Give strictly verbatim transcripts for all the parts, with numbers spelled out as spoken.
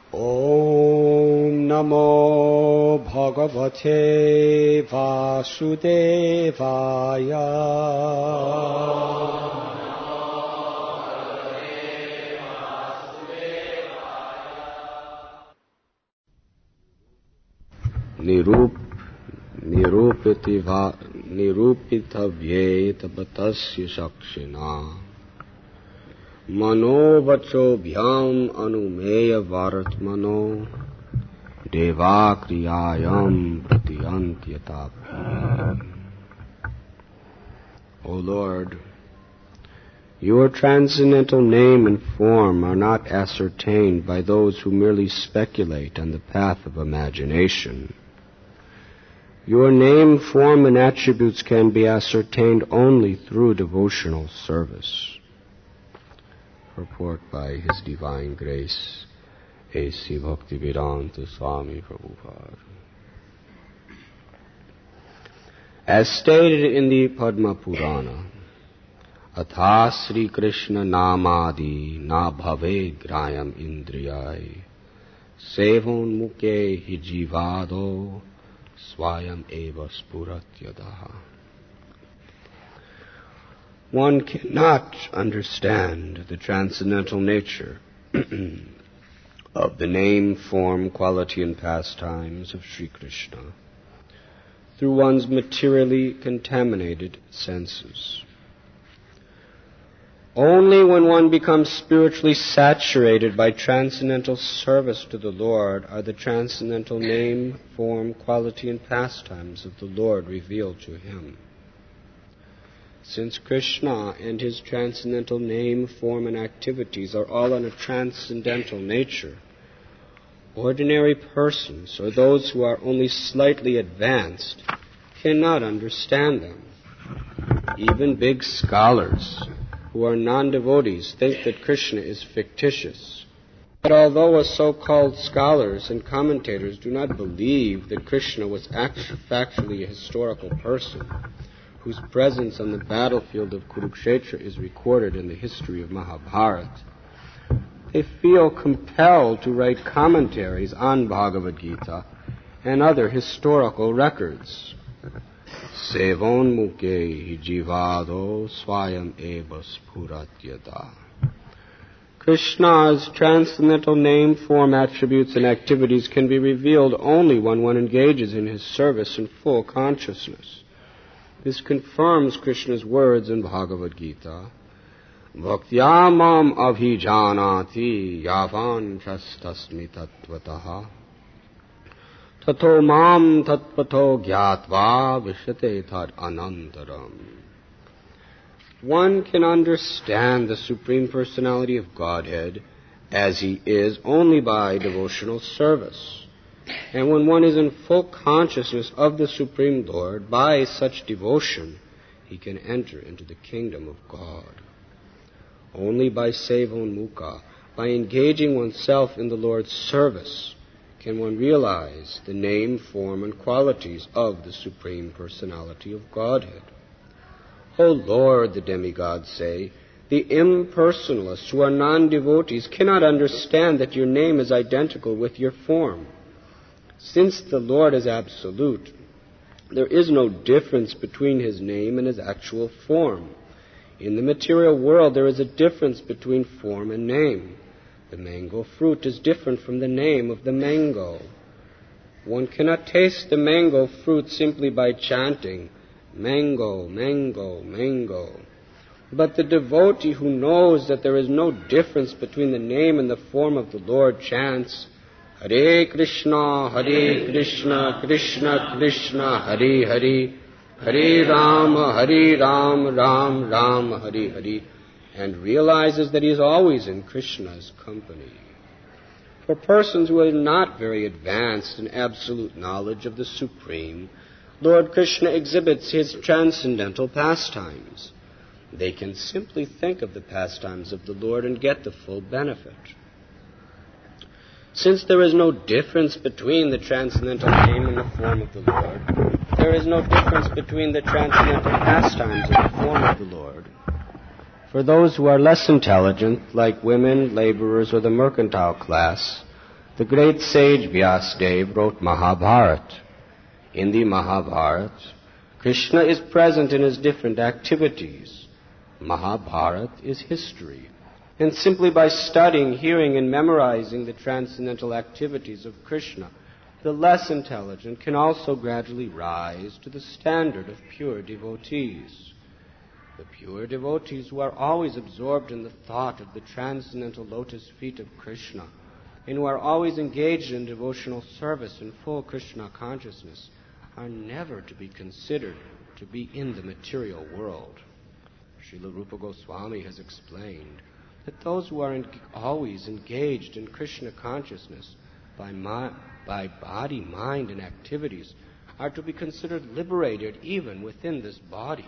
Om Namo Bhagavate Vasudevaya. Nirup Nirupitiva Nirupitavye Tapatasya Shakshina Mano Vacho Bhyam Anumeya Varatmano Deva Kriyayam Pratyantyatapi. O Lord, your transcendental name and form are not ascertained by those who merely speculate on the path of imagination. Your name, form, and attributes can be ascertained only through devotional service. Purport by His Divine Grace, A C Bhaktivedanta Swami Prabhupada. As stated in the Padma Purana, Atha Sri Krishna Namadi Na Bhave Grayam Indriyai Sevon Muke Hijivado Swayam Eva Spuratyadaha. One cannot understand the transcendental nature of the name, form, quality, and pastimes of Sri Krishna through one's materially contaminated senses. Only when one becomes spiritually saturated by transcendental service to the Lord are the transcendental name, form, quality, and pastimes of the Lord revealed to him. Since Krishna and his transcendental name, form, and activities are all on a transcendental nature, ordinary persons, or those who are only slightly advanced, cannot understand them. Even big scholars who are non-devotees think that Krishna is fictitious. But although us so-called scholars and commentators do not believe that Krishna was actually, factually a historical person, whose presence on the battlefield of Kurukshetra is recorded in the history of Mahabharata, they feel compelled to write commentaries on Bhagavad Gita and other historical records. Sevon muke hijivado swayam eva spuratyada. Krishna's transcendental name, form, attributes, and activities can be revealed only when one engages in his service in full consciousness. This confirms Krishna's words in Bhagavad Gita, Bhaktyamam abhijanati yavan chastasmi tattvataha tato mam tatpato gyatva vishate tad anantaram. One can understand the Supreme Personality of Godhead as He is only by devotional service. And when one is in full consciousness of the Supreme Lord, by such devotion, he can enter into the kingdom of God. Only by sevon mukha, by engaging oneself in the Lord's service, can one realize the name, form, and qualities of the Supreme Personality of Godhead. O Lord, the demigods say, the impersonalists who are non-devotees cannot understand that your name is identical with your form. Since the Lord is absolute, there is no difference between His name and His actual form. In the material world, there is a difference between form and name. The mango fruit is different from the name of the mango. One cannot taste the mango fruit simply by chanting, mango, mango, mango. But the devotee who knows that there is no difference between the name and the form of the Lord chants, Hare Krishna, Hare Krishna, Krishna Krishna, Hare Hare, Hare Rama, Hare Rama, Ram Rama, Hare Hare, and realizes that he is always in Krishna's company. For persons who are not very advanced in absolute knowledge of the Supreme, Lord Krishna exhibits His transcendental pastimes. They can simply think of the pastimes of the Lord and get the full benefit. Since there is no difference between the transcendental name and the form of the Lord, there is no difference between the transcendental pastimes and the form of the Lord. For those who are less intelligent, like women, laborers, or the mercantile class, The great sage Vyasadeva wrote Mahabharata. In the Mahabharata, Krishna is present in his different activities. Mahabharata is history. And simply by studying, hearing, and memorizing the transcendental activities of Krishna, the less intelligent can also gradually rise to the standard of pure devotees. The pure devotees who are always absorbed in the thought of the transcendental lotus feet of Krishna, and who are always engaged in devotional service and full Krishna consciousness, are never to be considered to be in the material world. Srila Rupa Goswami has explained that those who are en- always engaged in Krishna consciousness by, mi- by body, mind, and activities are to be considered liberated even within this body.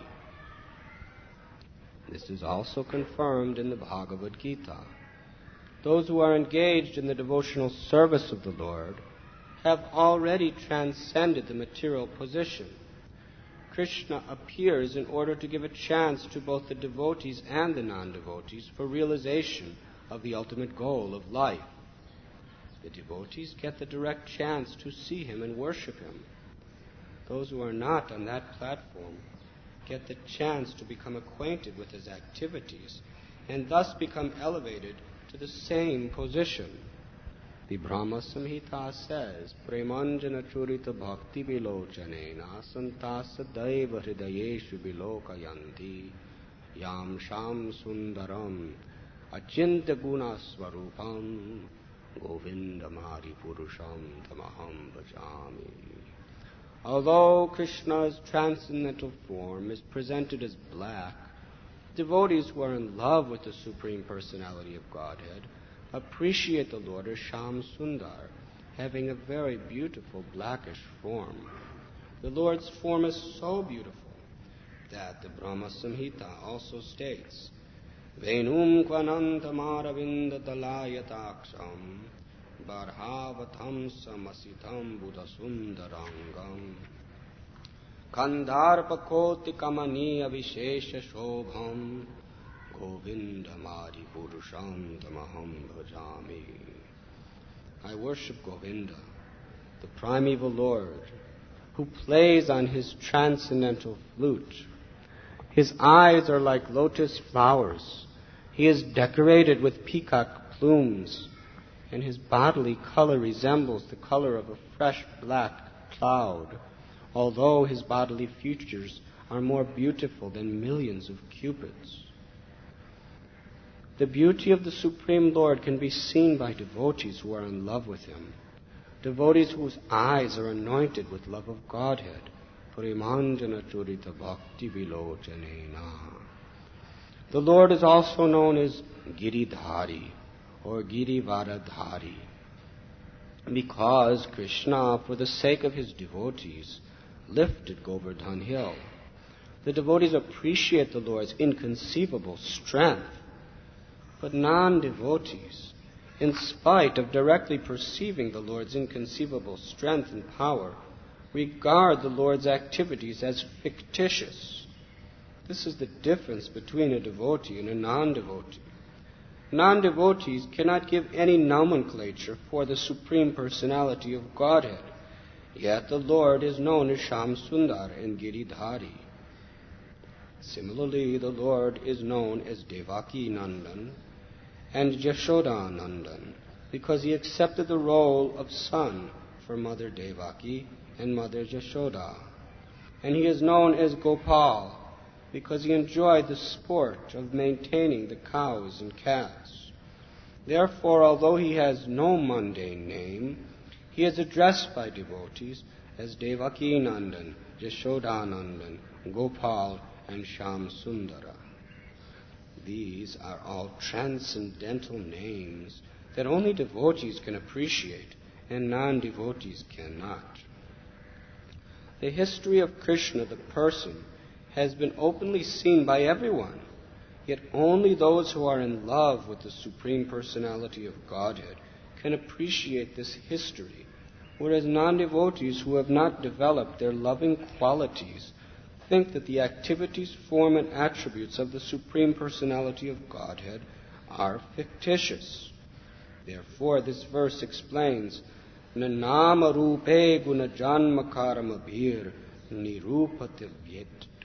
This is also confirmed in the Bhagavad Gita. Those who are engaged in the devotional service of the Lord have already transcended the material position. Krishna appears in order to give a chance to both the devotees and the non-devotees for realization of the ultimate goal of life. The devotees get the direct chance to see him and worship him. Those who are not on that platform get the chance to become acquainted with his activities and thus become elevated to the same position. The Brahma Samhita says, Premanjana churita bhakti vilochanena santasa daiva hridayeshu vilokayanti yam sham sundaram achintya guna swarupam govindamari purusham tamaham bhajami. Although Krishna's transcendental form is presented as black, devotees who are in love with the Supreme Personality of Godhead appreciate the Lord as Sham Sundar, having a very beautiful blackish form. The Lord's form is so beautiful that the Brahma Samhita also states, Venum kvanantamaravinda dalayataksham barhavatam samasitam buddhasundarangam Kandarpakoti kamaniya vishesha shobham Govindamadi purusham tamaham bhajami. I worship Govinda, the primeval Lord, who plays on his transcendental flute. His eyes are like lotus flowers. He is decorated with peacock plumes, and his bodily color resembles the color of a fresh black cloud, although his bodily features are more beautiful than millions of cupids. The beauty of the Supreme Lord can be seen by devotees who are in love with him, devotees whose eyes are anointed with love of Godhead. Parimanjana churita bhakti vilochanena. The Lord is also known as Giridhari or Girivaradhari, because Krishna, for the sake of his devotees, lifted Govardhan Hill. The devotees appreciate the Lord's inconceivable strength, but non-devotees, in spite of directly perceiving the Lord's inconceivable strength and power, regard the Lord's activities as fictitious. This is the difference between a devotee and a non-devotee. Non-devotees cannot give any nomenclature for the Supreme Personality of Godhead, yet the Lord is known as Sham Sundar and Giridhari. Similarly, the Lord is known as Devaki Nandan and Jashoda Nandan because he accepted the role of son for Mother Devaki and Mother Jashoda. And he is known as Gopal because he enjoyed the sport of maintaining the cows and calves. Therefore, although he has no mundane name, he is addressed by devotees as Devaki Nandan, Jashoda Nandan, Gopal, and Sham Sundara. These are all transcendental names that only devotees can appreciate and non-devotees cannot. The history of Krishna, the person, has been openly seen by everyone, yet only those who are in love with the Supreme Personality of Godhead can appreciate this history, whereas non-devotees who have not developed their loving qualities think that the activities, form, and attributes of the Supreme Personality of Godhead are fictitious. Therefore, this verse explains, Nanama rupe guna janma karamabhir nirupatavye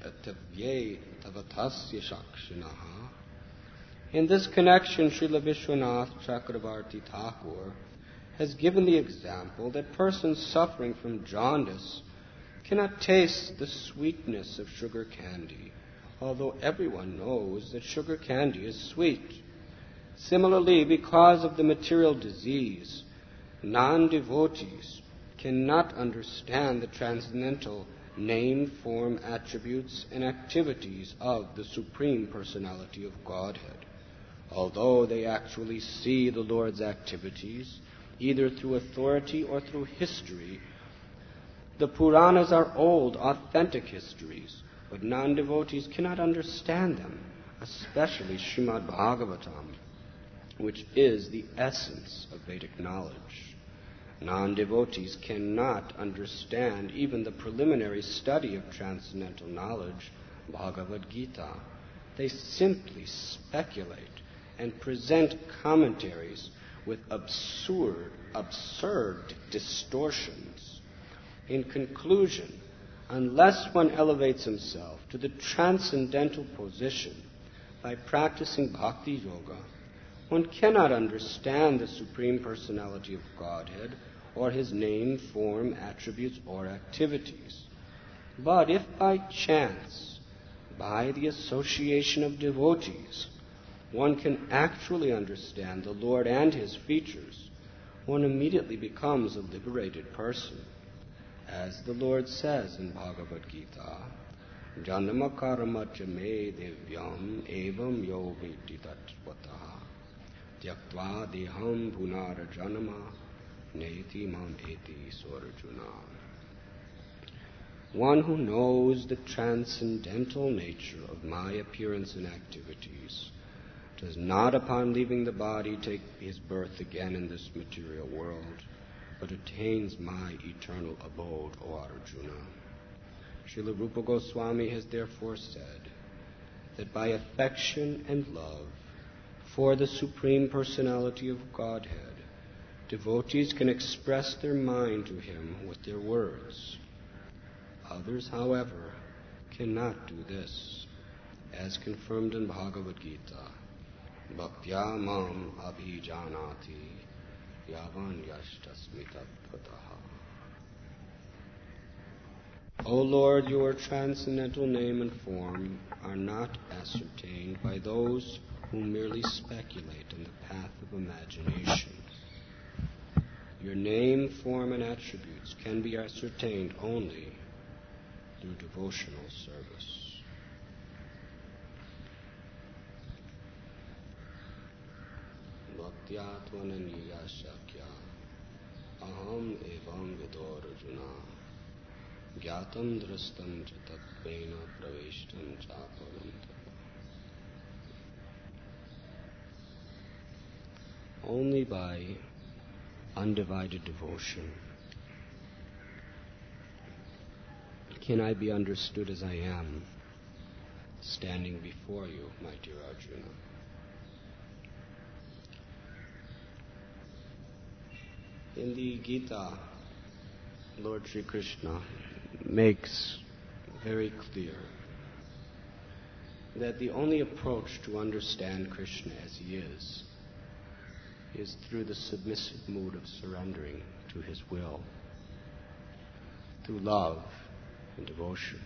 tavatasya shakshinaha. In this connection, Srila Vishwanath Chakravarti Thakur has given the example that persons suffering from jaundice cannot taste the sweetness of sugar candy, although everyone knows that sugar candy is sweet. Similarly, because of the material disease, non-devotees cannot understand the transcendental name, form, attributes, and activities of the Supreme Personality of Godhead. Although they actually see the Lord's activities, either through authority or through history, the Puranas are old, authentic histories, but non-devotees cannot understand them, especially Srimad Bhagavatam, which is the essence of Vedic knowledge. Non-devotees cannot understand even the preliminary study of transcendental knowledge, Bhagavad Gita. They simply speculate and present commentaries with absurd, absurd distortions. In conclusion, unless one elevates himself to the transcendental position by practicing bhakti yoga, one cannot understand the Supreme Personality of Godhead or His name, form, attributes, or activities. But if by chance, by the association of devotees, one can actually understand the Lord and His features, one immediately becomes a liberated person. As the Lord says in Bhagavad Gita, Janama karma chame devyam evam yo viti tattvataha tyaktva deham punara janama neti mam eti sorajuna. One who knows the transcendental nature of my appearance and activities does not, upon leaving the body, take his birth again in this material world, but attains my eternal abode, O Arjuna. Srila Rupa Goswami has therefore said that by affection and love for the Supreme Personality of Godhead, devotees can express their mind to Him with their words. Others, however, cannot do this, as confirmed in Bhagavad Gita. Bhaktya mam abhijanati yavan yashtasmi tattvataha. O Lord, your transcendental name and form are not ascertained by those who merely speculate in the path of imagination. Your name, form, and attributes can be ascertained only through devotional service. Bhaktya tvananiya shakya aham evam vidor arjuna gyatam drastam cha tattvena praveshtam chapavantam. Only by undivided devotion can I be understood as I am, standing before you, my dear Arjuna. In the Gita, Lord Sri Krishna makes very clear that the only approach to understand Krishna as He is is through the submissive mood of surrendering to His will, through love and devotion.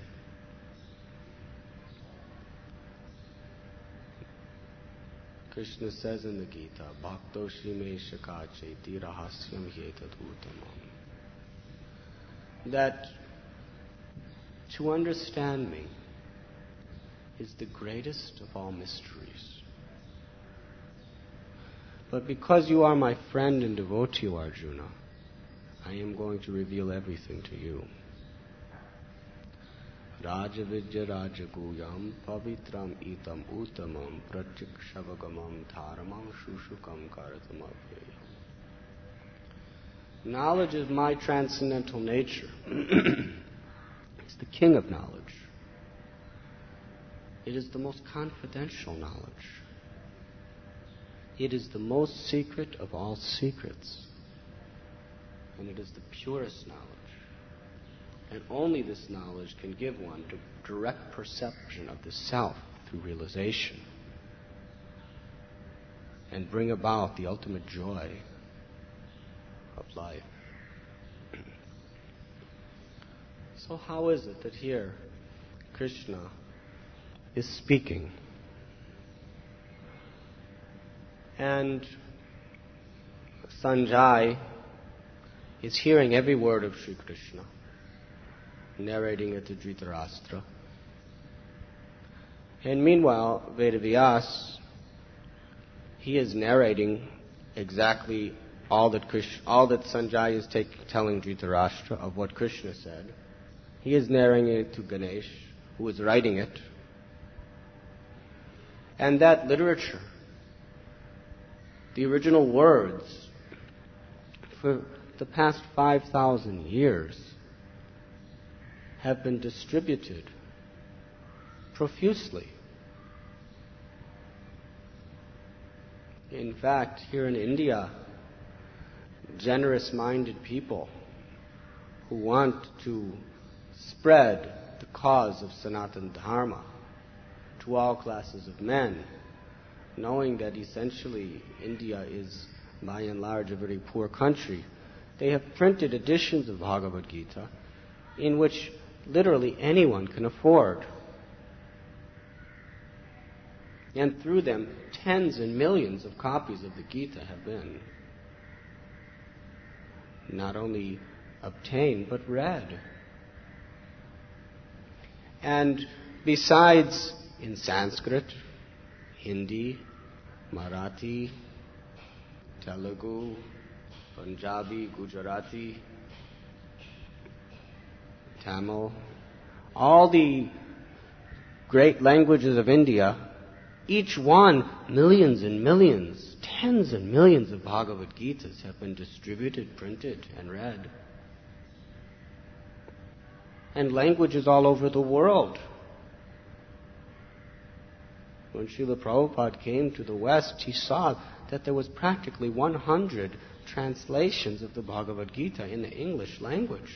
Krishna says in the Gita, Bhakto Shime Shaka Chaiti Rahasyam Yetad Uttamam, that to understand me is the greatest of all mysteries. But because you are my friend and devotee, Arjuna, I am going to reveal everything to you. Rajavidya Rajaguyam Pavitram Itam Uttamam Prachiksavagamam Dharamam Shushukam Karatamabhyayam. Knowledge is my transcendental nature. It's the king of knowledge. It is the most confidential knowledge. It is the most secret of all secrets. And it is the purest knowledge. And only this knowledge can give one to direct perception of the self through realization and bring about the ultimate joy of life. So how is it that here Krishna is speaking? And Sanjay is hearing every word of Sri Krishna, narrating it to Dhritarashtra. And meanwhile, Vedavyas, he is narrating exactly all that Krishna, all that Sanjay is take, telling Dhritarashtra of what Krishna said. He is narrating it to Ganesh, who is writing it. And that literature, the original words, for the past five thousand years, have been distributed profusely. In fact, here in India, generous-minded people who want to spread the cause of Sanatana Dharma to all classes of men, knowing that essentially India is, by and large, a very poor country, they have printed editions of Bhagavad Gita in which literally anyone can afford. And through them, tens and millions of copies of the Gita have been not only obtained, but read. And besides in Sanskrit, Hindi, Marathi, Telugu, Punjabi, Gujarati, Tamil, all the great languages of India, each one, millions and millions, tens and millions of Bhagavad Gitas have been distributed, printed, and read. And languages all over the world. When Srila Prabhupada came to the West, he saw that there was practically one hundred translations of the Bhagavad Gita in the English language.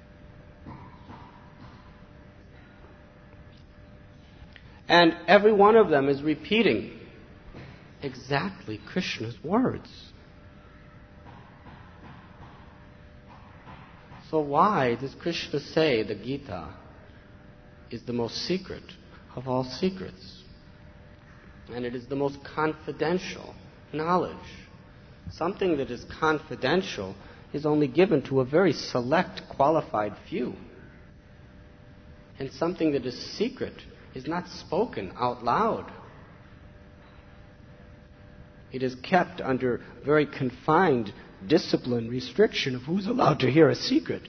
And every one of them is repeating exactly Krishna's words. So why does Krishna say the Gita is the most secret of all secrets? And it is the most confidential knowledge. Something that is confidential is only given to a very select, qualified few. And something that is secret is not spoken out loud. It is kept under very confined discipline, restriction of who's allowed to hear a secret.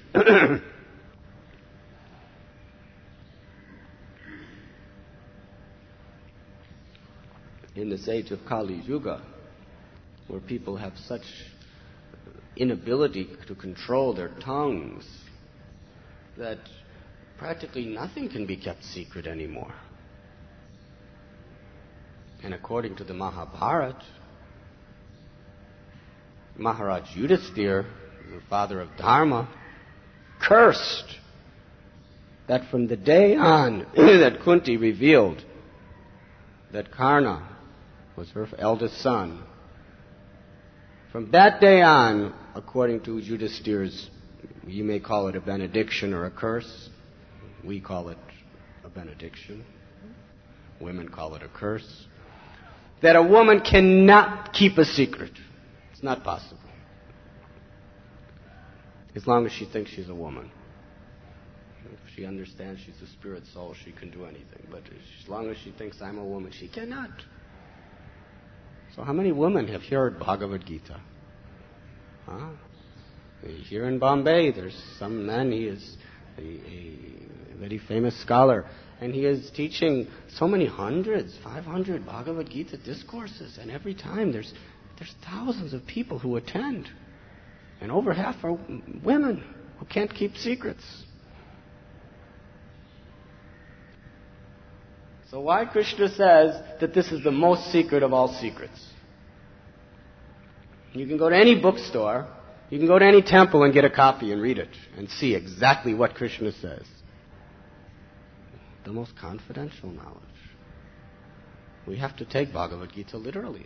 In this age of Kali Yuga, where people have such inability to control their tongues that practically nothing can be kept secret anymore. And according to the Mahabharata, Maharaj Yudhisthira, the father of Dharma, cursed that from the day on that Kunti revealed that Karna was her eldest son, from that day on, according to Yudhisthira's, you may call it a benediction or a curse. We call it a benediction. Women call it a curse. That a woman cannot keep a secret. It's not possible. As long as she thinks she's a woman. If she understands she's a spirit soul, she can do anything. But as long as she thinks I'm a woman, she cannot. So how many women have heard Bhagavad Gita? Huh? Here in Bombay, there's some man, he is a, a very famous scholar, and he is teaching so many hundreds, five hundred Bhagavad Gita discourses, and every time there's there's thousands of people who attend, and over half are women who can't keep secrets. So why Krishna says that this is the most secret of all secrets? You can go to any bookstore, you can go to any temple and get a copy and read it and see exactly what Krishna says. The most confidential knowledge. We have to take Bhagavad Gita literally.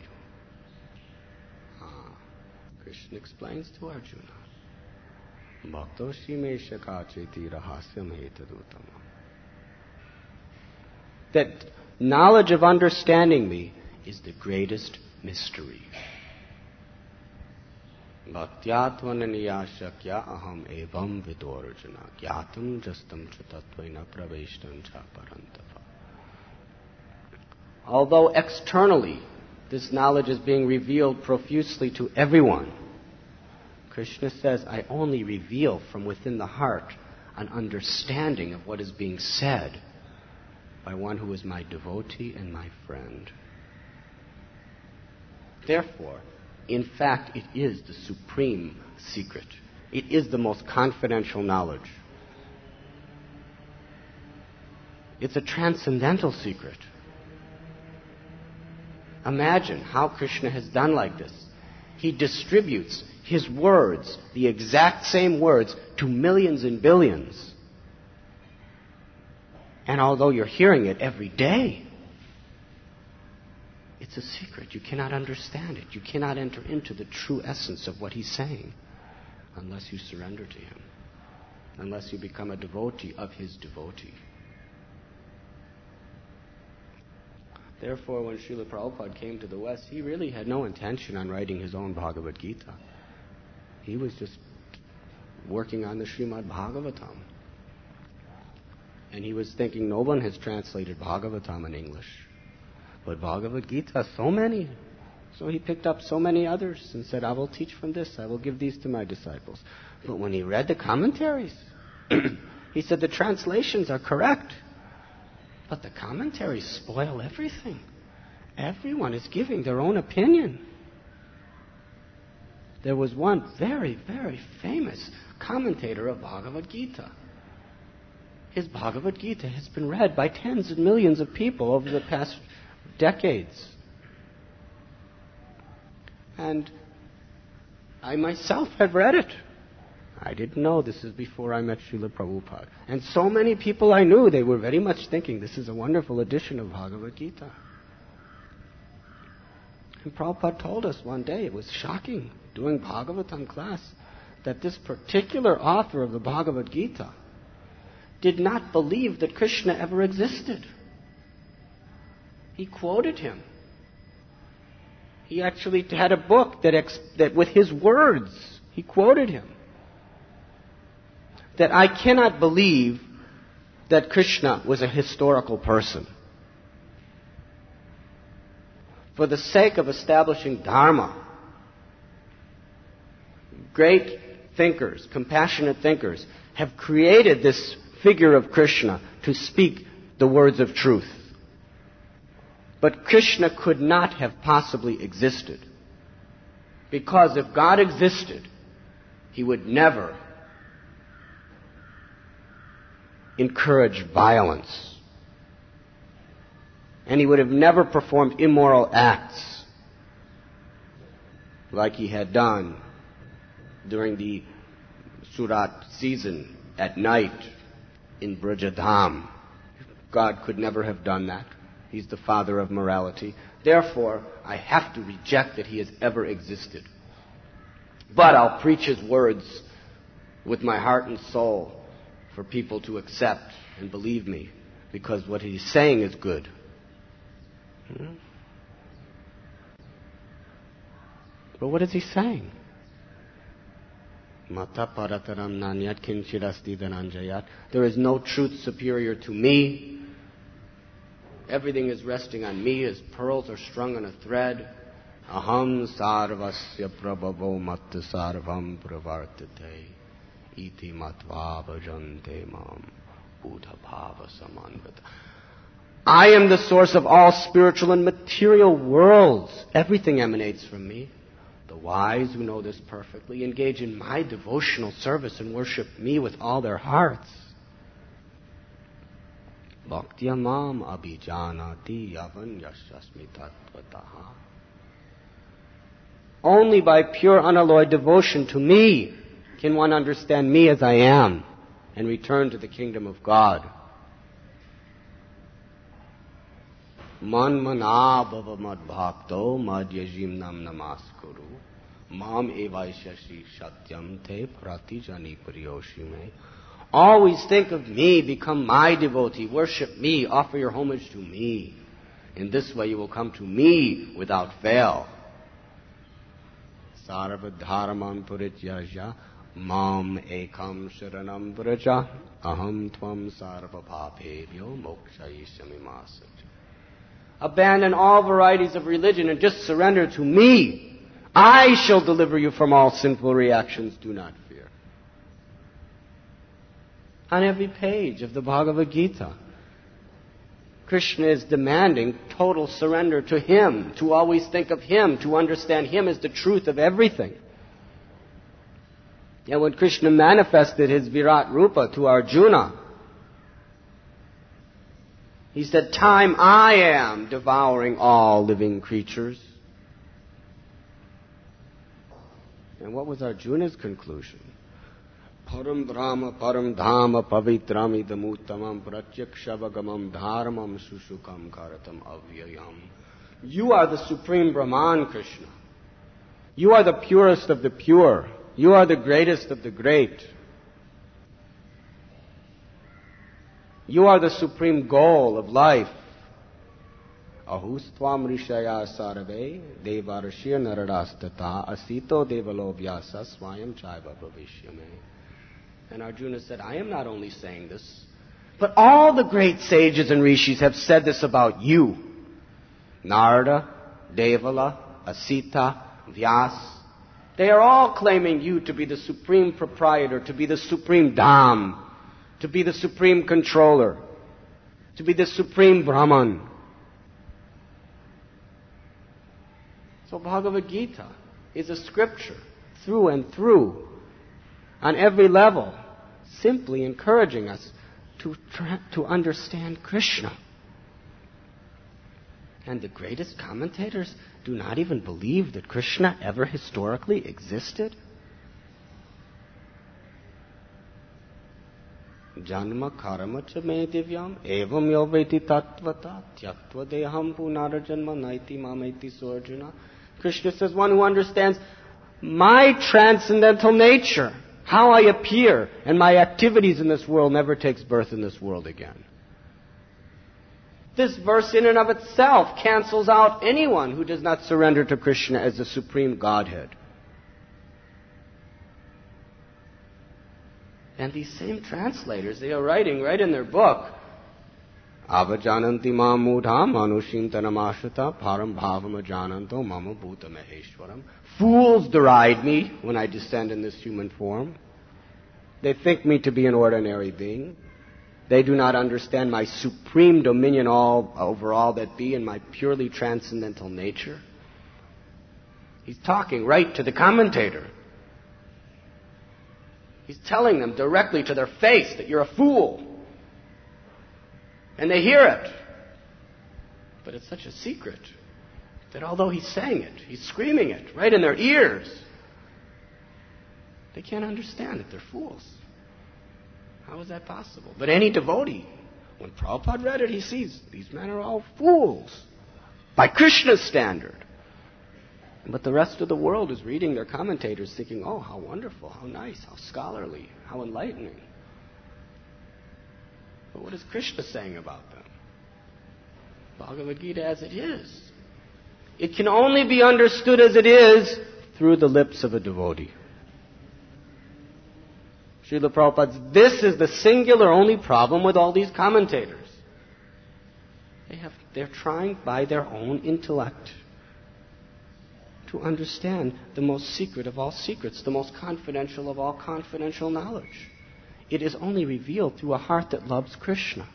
Ah, Krishna explains to Arjuna, Bhaktoshi me shakacheti rahasyam hetadutama. That knowledge of understanding me is the greatest mystery. Bhaktyatvananiya shakya aham evam vidorjana gyatam jastam chatatvaina praveshtam cha parantapa. Although externally this knowledge is being revealed profusely to everyone, Krishna says, I only reveal from within the heart an understanding of what is being said by one who is my devotee and my friend. Therefore, in fact, it is the supreme secret. It is the most confidential knowledge. It's a transcendental secret. Imagine how Krishna has done like this. He distributes his words, the exact same words, to millions and billions. And although you're hearing it every day, it's a secret. You cannot understand it. You cannot enter into the true essence of what he's saying unless you surrender to him, unless you become a devotee of his devotee. Therefore, when Srila Prabhupada came to the West, he really had no intention on writing his own Bhagavad Gita. He was just working on the Srimad Bhagavatam. And he was thinking, no one has translated Bhagavatam in English. But Bhagavad Gita, so many. So he picked up so many others and said, I will teach from this. I will give these to my disciples. But when he read the commentaries, he said the translations are correct. But the commentaries spoil everything. Everyone is giving their own opinion. There was one very, very famous commentator of Bhagavad Gita. His Bhagavad Gita has been read by tens of millions of people over the past decades. And I myself have read it. I didn't know. This is before I met Srila Prabhupada. And so many people I knew, they were very much thinking, this is a wonderful edition of Bhagavad Gita. And Prabhupada told us one day, it was shocking, doing Bhagavatam class, that this particular author of the Bhagavad Gita did not believe that Krishna ever existed. He quoted him. He actually had a book that, ex- that with his words, he quoted him. That I cannot believe that Krishna was a historical person. For the sake of establishing Dharma, great thinkers, compassionate thinkers, have created this figure of Krishna to speak the words of truth. But Krishna could not have possibly existed. Because if God existed, he would never encourage violence. And he would have never performed immoral acts like he had done during the Surat season at night in Brajadham. God could never have done that. He's the father of morality. Therefore, I have to reject that he has ever existed. But I'll preach his words with my heart and soul for people to accept and believe me, because what he's saying is good. Hmm? But what is he saying? Mata parataram nanyat kinchirasti dhananjayat. There is no truth superior to me. Everything is resting on me as pearls are strung on a thread. Aham sarvasya prabhavo matta sarvam pravartate. Iti matva bhajante mam buddha bhava samanvata. I am the source of all spiritual and material worlds. Everything emanates from me. The wise who know this perfectly engage in my devotional service and worship me with all their hearts. Bhaktya mam abhijanati yavan yashasmi tattvataha. Only by pure unalloyed devotion to me can one understand me as I am and return to the kingdom of God. Man mana bhava mad bhakto mad yajim nam namaskuru mam evaishashi satyam te pratijani paryoshime. Always think of me, become my devotee, worship me, offer your homage to me. In this way you will come to me without fail. Sarva dharman purityajya mam ekam sharanam vraja aham tvam sarva papebhyo mokshayishyami masaj. Abandon all varieties of religion and just surrender to me. I shall deliver you from all sinful reactions. Do not fear. On every page of the Bhagavad Gita, Krishna is demanding total surrender to Him, to always think of Him, to understand Him as the truth of everything. And when Krishna manifested His Virat Rupa to Arjuna, He said, time I am devouring all living creatures. And what was Arjuna's conclusion? Param Brahma Param Dhama Pavitram Idamuttamam Pratyakshabagamam Dharmam Sushukam Karatam Avyayam. You are the Supreme Brahman, Krishna. You are the purest of the pure. You are the greatest of the great. You are the supreme goal of life. Ahustvam rishaya sarve devarashir naradastata asito devalo vyasa swayam chaiva bhavishyame. And Arjuna said, I am not only saying this, but all the great sages and rishis have said this about you. Narada, Devala, Asita, Vyas. They are all claiming you to be the supreme proprietor, to be the supreme Dham, to be the supreme controller, to be the supreme Brahman. So Bhagavad Gita is a scripture through and through, on every level, simply encouraging us to, tra- to understand Krishna. And the greatest commentators do not even believe that Krishna ever historically existed. Janma karma cha me divyam evam yoveti tattvata tyaktva deham punara janma naiti mameti sorjuna. Krishna says, one who understands my transcendental nature, how I appear, and my activities in this world never takes birth in this world again. This verse in and of itself cancels out anyone who does not surrender to Krishna as the supreme Godhead. And these same translators, they are writing right in their book, Avajananti ma mudha manushim tanamashata param bhavam ajananto mama bhuta maheshwaram. Fools deride me when I descend in this human form. They think me to be an ordinary being. They do not understand my supreme dominion all over all that be and my purely transcendental nature. He's talking right to the commentator. He's telling them directly to their face that you're a fool. And they hear it. But it's such a secret that although he's saying it, he's screaming it right in their ears, they can't understand that they're fools. How is that possible? But any devotee, when Prabhupada read it, he sees these men are all fools by Krishna's standard. But the rest of the world is reading their commentators thinking, oh, how wonderful, how nice, how scholarly, how enlightening. But what is Krishna saying about them? Bhagavad Gita as it is. It can only be understood as it is through the lips of a devotee. Srila Prabhupada, this is the singular only problem with all these commentators. They have, they're trying by their own intellect to understand the most secret of all secrets, the most confidential of all confidential knowledge. It is only revealed through a heart that loves Krishna.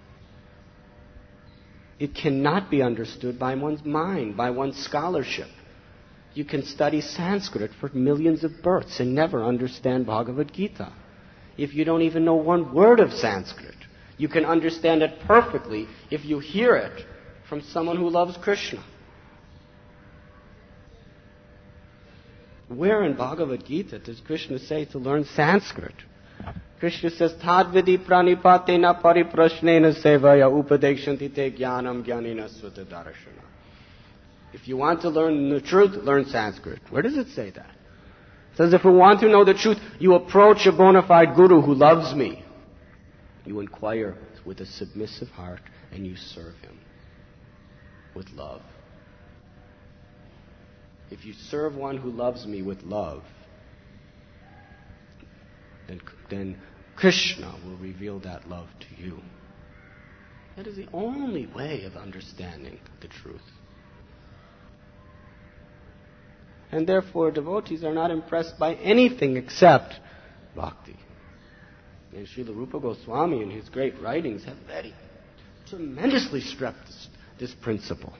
It cannot be understood by one's mind, by one's scholarship. You can study Sanskrit for millions of births and never understand Bhagavad Gita. If you don't even know one word of Sanskrit, you can understand it perfectly if you hear it from someone who loves Krishna. Where in Bhagavad Gita does Krishna say to learn Sanskrit? Krishna says, Tadvidi pranipatena pariprashnena sevaya upadekshanti te jnanam jnanina svata darashana. If you want to learn the truth, learn Sanskrit. Where does it say that? It says, if you want to know the truth, you approach a bona fide guru who loves me. You inquire with a submissive heart and you serve him with love. If you serve one who loves me with love, then, then Krishna will reveal that love to you. That is the only way of understanding the truth. And therefore, devotees are not impressed by anything except bhakti. And Srila Rupa Goswami, in his great writings, have very tremendously stressed this, this principle.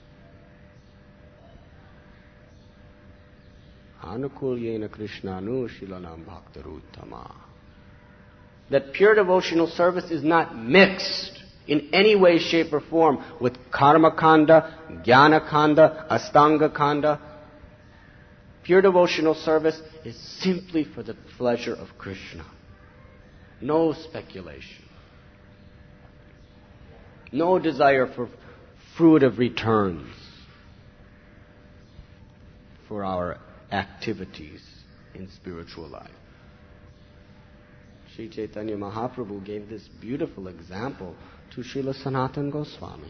Anukulyena Krishnanu Shilanam Bhaktaruttama. That pure devotional service is not mixed in any way, shape, or form with karma kanda, jnana kanda, astanga kanda. Pure devotional service is simply for the pleasure of Krishna. No speculation. No desire for fruitive returns for our activities in spiritual life. Sri Chaitanya Mahaprabhu gave this beautiful example to Srila Sanatana Goswami.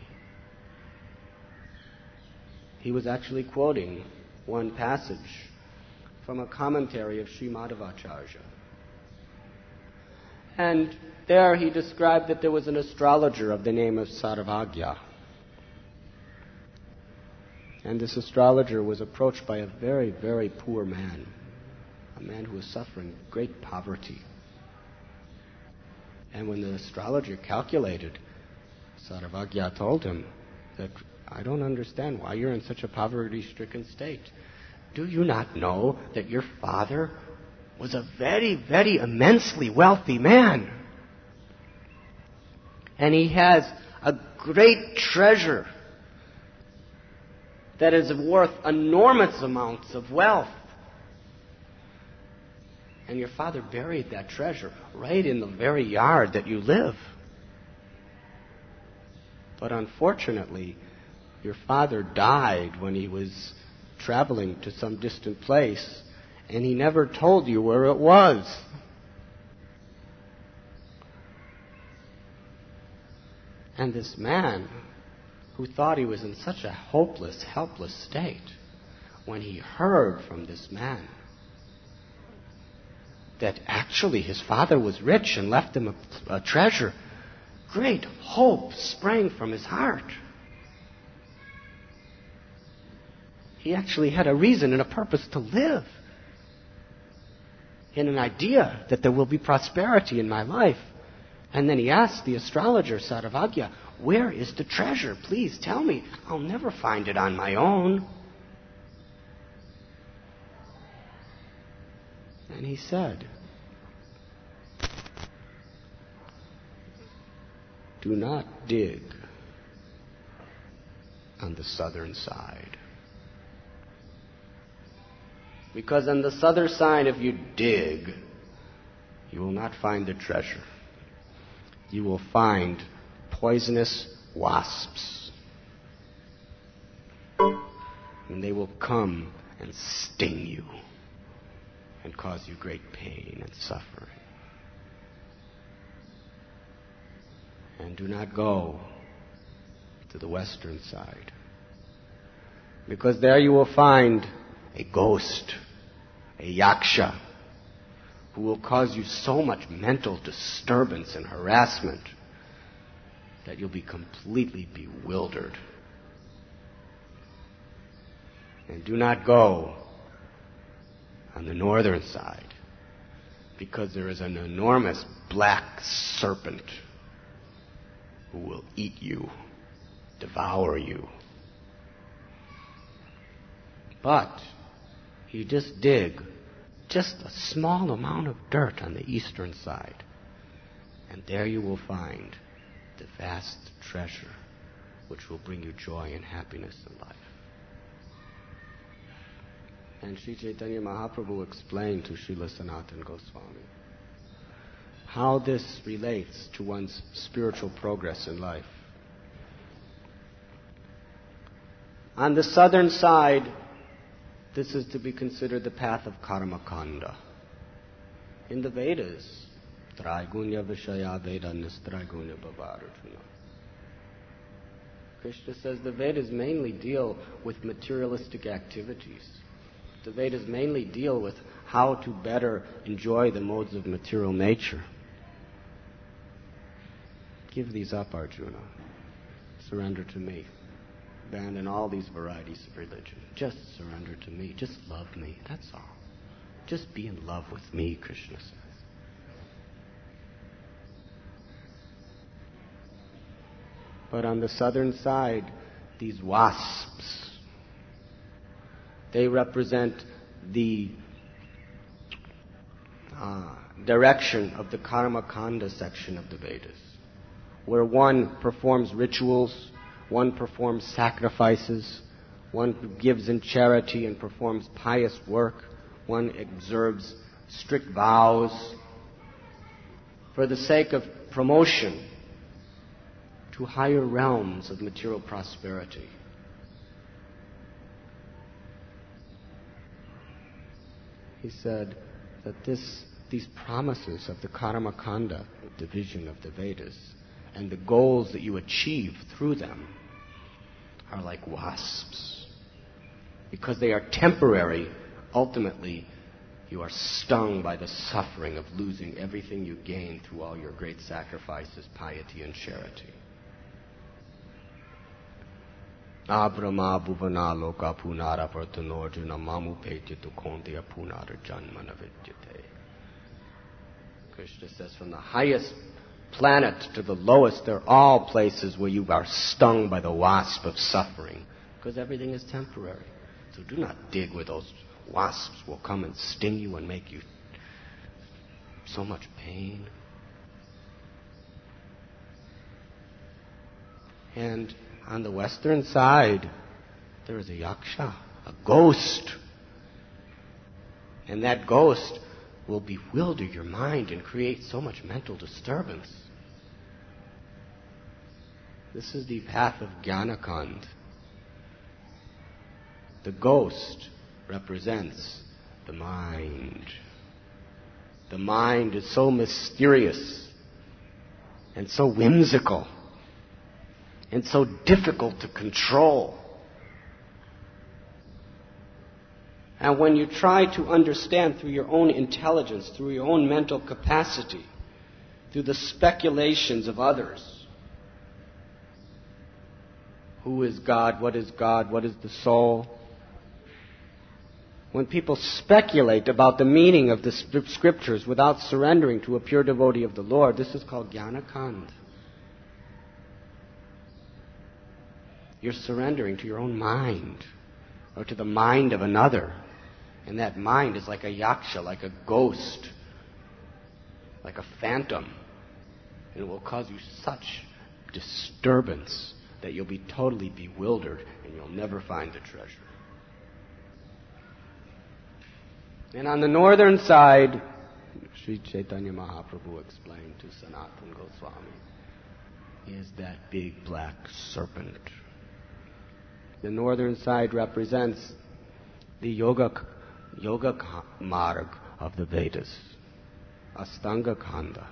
He was actually quoting one passage from a commentary of Sri Madhavacharya. And there he described that there was an astrologer of the name of Sarvagya. And this astrologer was approached by a very, very poor man, a man who was suffering great poverty. And when the astrologer calculated, Sarvagya told him that, I don't understand why you're in such a poverty-stricken state. Do you not know that your father was a very, very immensely wealthy man? And he has a great treasure that is worth enormous amounts of wealth. And your father buried that treasure right in the very yard that you live. But unfortunately, your father died when he was traveling to some distant place, and he never told you where it was. And this man, who thought he was in such a hopeless, helpless state, when he heard from this man that actually his father was rich and left him a, a treasure, great hope sprang from his heart. He actually had a reason and a purpose to live, and an idea that there will be prosperity in my life. And then he asked the astrologer, Sarvagya, where is the treasure? Please tell me. I'll never find it on my own. And he said, do not dig on the southern side. Because on the southern side, if you dig, you will not find the treasure. You will find poisonous wasps. And they will come and sting you and cause you great pain and suffering. And do not go to the western side, because there you will find a ghost, a yaksha, who will cause you so much mental disturbance and harassment that you'll be completely bewildered. And do not go on the northern side, because there is an enormous black serpent who will eat you, devour you. But you just dig just a small amount of dirt on the eastern side, and there you will find the vast treasure which will bring you joy and happiness in life. And Sri Chaitanya Mahaprabhu explained to Srila Sanatana Goswami how this relates to one's spiritual progress in life. On the southern side, this is to be considered the path of Karmakanda. In the Vedas, Traigunya Vishaya Veda Nistraigunya Bhavarajuna. Krishna says the Vedas mainly deal with materialistic activities. The Vedas mainly deal with how to better enjoy the modes of material nature. Give these up, Arjuna. Surrender to me. Abandon all these varieties of religion. Just surrender to me. Just love me. That's all. Just be in love with me, Krishna says. But on the southern side, these wasps, they represent the uh, direction of the Karmakanda section of the Vedas, where one performs rituals, one performs sacrifices, one gives in charity and performs pious work, one observes strict vows for the sake of promotion to higher realms of material prosperity. He said that this, these promises of the Karmakanda division of the Vedas and the goals that you achieve through them are like wasps. Because they are temporary, ultimately you are stung by the suffering of losing everything you gain through all your great sacrifices, piety, and charity. Abrama bhuvana loka punara vartanorjuna mamu petitu kondya punara janmana vidyate. Krishna says, from the highest planet to the lowest, they're all places where you are stung by the wasp of suffering, because everything is temporary. So do not dig where those wasps will come and sting you and make you so much pain. And on the western side, there is a yaksha, a ghost. And that ghost will bewilder your mind and create so much mental disturbance. This is the path of Jnanakand. The ghost represents the mind. The mind is so mysterious and so whimsical and so difficult to control. And when you try to understand through your own intelligence, through your own mental capacity, through the speculations of others, who is God, what is God, what is the soul? When people speculate about the meaning of the scriptures without surrendering to a pure devotee of the Lord, this is called Jnanakand. You're surrendering to your own mind or to the mind of another. And that mind is like a yaksha, like a ghost, like a phantom. And it will cause you such disturbance that you'll be totally bewildered and you'll never find the treasure. And on the northern side, Sri Chaitanya Mahaprabhu explained to Sanatana Goswami, is that big black serpent. The northern side represents the yoga, yoga marg of the Vedas, Astanga Kanda.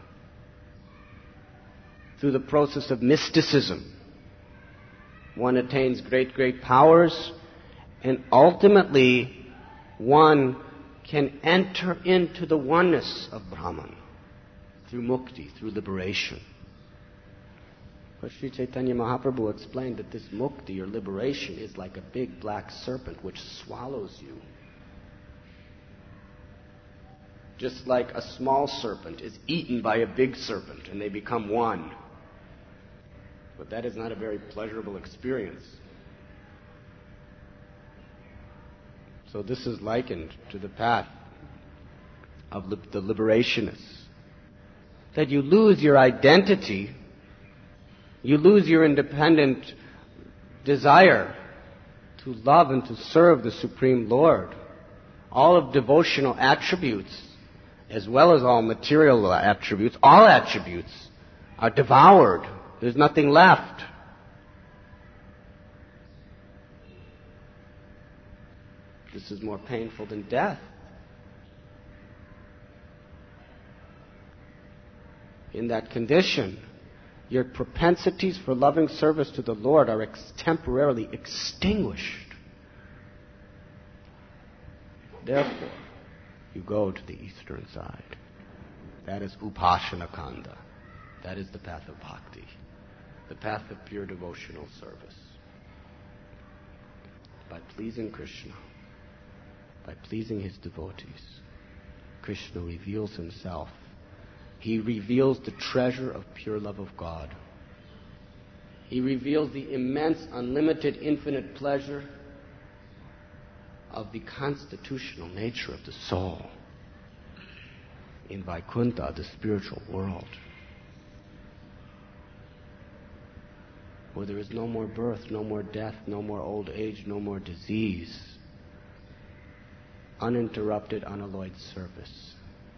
Through the process of mysticism, one attains great, great powers, and ultimately one can enter into the oneness of Brahman through mukti, through liberation. But Sri Chaitanya Mahaprabhu explained that this mukti, or liberation, is like a big black serpent which swallows you. Just like a small serpent is eaten by a big serpent and they become one. But that is not a very pleasurable experience. So this is likened to the path of li- the liberationists. That you lose your identity, you lose your independent desire to love and to serve the Supreme Lord. all of devotional attributes, as well as all material attributes, all attributes are devoured. There's nothing left. This is more painful than death. In that condition, your propensities for loving service to the Lord are ex- temporarily extinguished. Therefore, you go to the eastern side. That is Upasana Kanda. That is the path of bhakti, the path of pure devotional service. By pleasing Krishna, by pleasing his devotees, Krishna reveals himself. He reveals the treasure of pure love of God. He reveals the immense, unlimited, infinite pleasure of the constitutional nature of the soul in Vaikuntha, the spiritual world, where there is no more birth, no more death, no more old age, no more disease, uninterrupted, unalloyed service.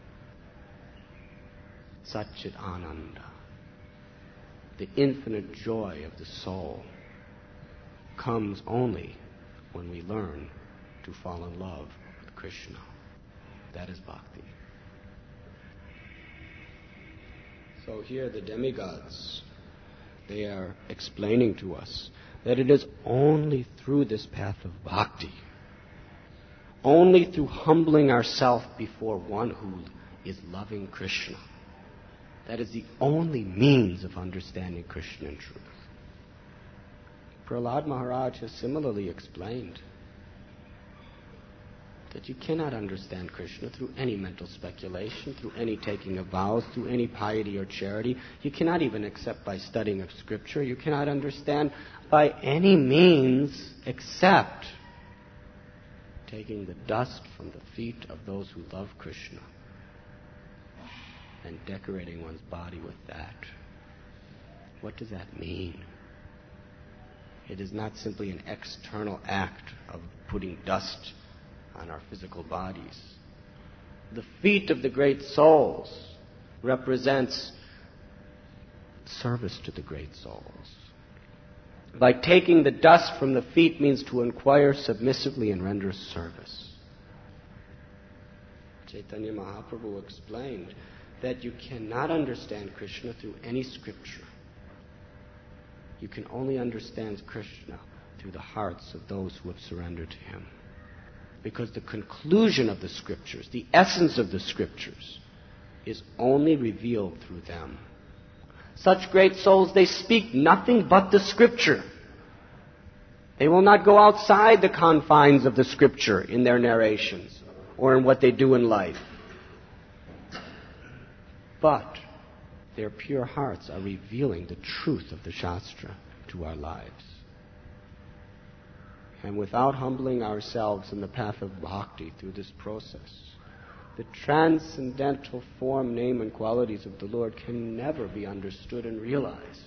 Satchit Ananda, the infinite joy of the soul, comes only when we learn to fall in love with Krishna. That is bhakti. So here the demigods, they are explaining to us that it is only through this path of bhakti, only through humbling ourselves before one who is loving Krishna, that is the only means of understanding Krishna in truth. Prahlad Maharaj has similarly explained that you cannot understand Krishna through any mental speculation, through any taking of vows, through any piety or charity. You cannot even accept by studying of Scripture. You cannot understand by any means except taking the dust from the feet of those who love Krishna and decorating one's body with that. What does that mean? It is not simply an external act of putting dust on our physical bodies. The feet of the great souls represents service to the great souls. By taking the dust from the feet means to inquire submissively and render service. Chaitanya Mahaprabhu explained that you cannot understand Krishna through any scripture. You can only understand Krishna through the hearts of those who have surrendered to him. Because the conclusion of the scriptures, the essence of the scriptures, is only revealed through them. Such great souls, they speak nothing but the scripture. They will not go outside the confines of the scripture in their narrations or in what they do in life. But their pure hearts are revealing the truth of the Shastra to our lives. And without humbling ourselves in the path of bhakti through this process, the transcendental form, name, and qualities of the Lord can never be understood and realized.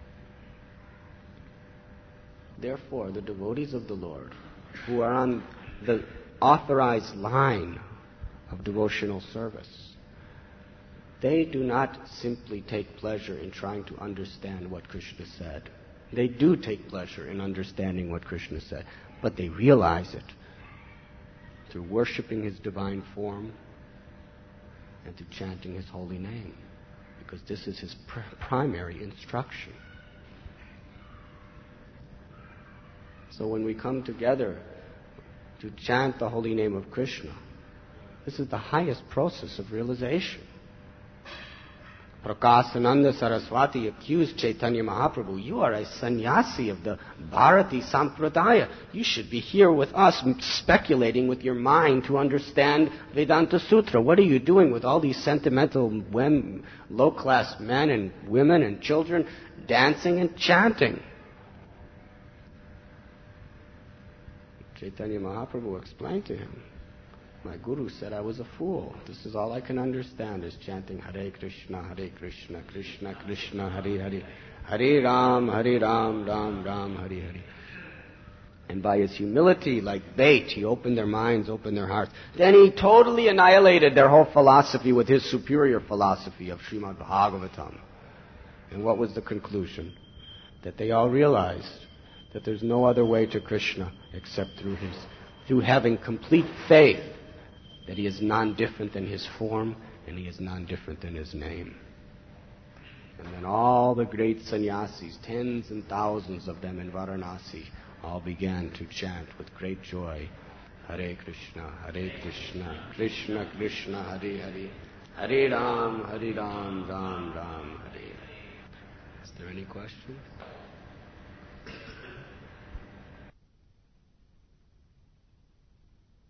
Therefore, the devotees of the Lord, who are on the authorized line of devotional service, they do not simply take pleasure in trying to understand what Krishna said. They do take pleasure in understanding what Krishna said, but they realize it through worshipping his divine form and through chanting his holy name, because this is his pr- primary instruction. So when we come together to chant the holy name of Krishna, this is the highest process of realization. Prakasananda Saraswati accused Chaitanya Mahaprabhu, you are a sannyasi of the Bharati Sampradaya. You should be here with us speculating with your mind to understand Vedanta Sutra. What are you doing with all these sentimental women, low-class men and women and children dancing and chanting? Chaitanya Mahaprabhu explained to him, my guru said I was a fool. This is all I can understand is chanting Hare Krishna, Hare Krishna, Krishna Krishna, Hare Hare, Hare Ram, Hare Ram, Ram Ram, Hare Hare. And by his humility, like bait, he opened their minds, opened their hearts. Then he totally annihilated their whole philosophy with his superior philosophy of Srimad Bhagavatam. And what was the conclusion? That they all realized that there's no other way to Krishna except through his, through having complete faith that he is non-different than his form and he is non-different than his name. And then all the great sannyasis, tens and thousands of them in Varanasi, all began to chant with great joy, Hare Krishna, Hare Krishna, Krishna Krishna, Hare Hare, Hare Ram, Hare Ram, Ram Ram, Hare Hare. Is there any question?